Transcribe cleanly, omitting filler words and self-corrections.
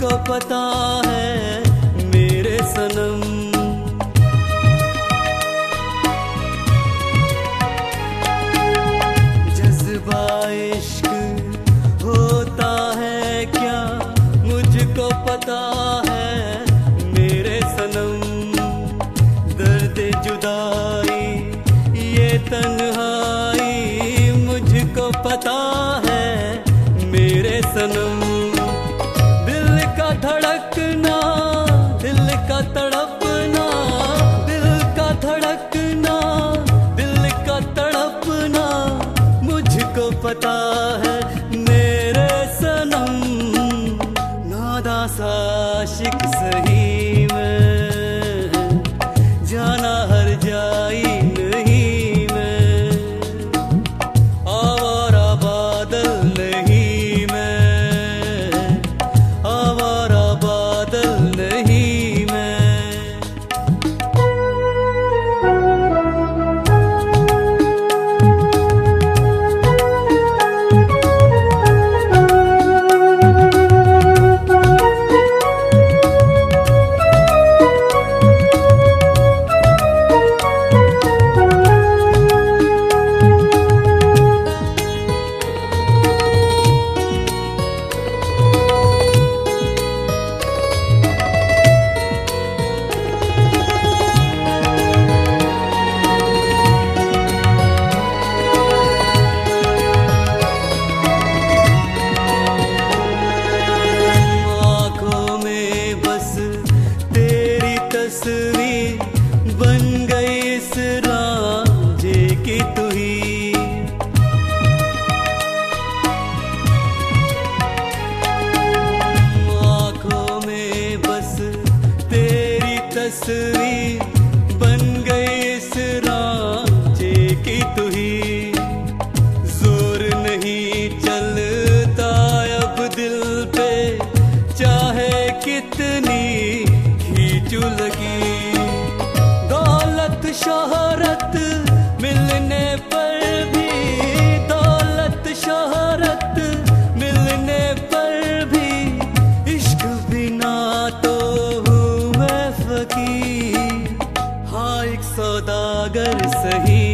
मुझको पता है मेरे सनम। जज्बा इश्क होता है क्या मुझको पता है मेरे सनम। दर्द जुदाई ये तन्हाई मुझको पता है मेरे सनम। दिल का धड़कना, दिल का तड़पना, दिल का धड़कना, दिल का तड़पना मुझको पता है मेरे सनम। नादा सा आशिक सही मैं, जाना हर जाई नहीं मैं, आवारा बादल नहीं मैं, आवारा बादल नहीं मैं। तस्वीर बन गई इस रांझे की तू ही। आँखों में बस तेरी तस्वीर बन गई इस रांझे की तू ही। जोर नहीं चलता अब दिल पे चाहे कितनी खींचू लगी। दौलत शोहरत मिलने पर भी, दौलत शोहरत मिलने पर भी इश्क बिना तो हूँ मैं फकीर। हाँ एक सौदागर सही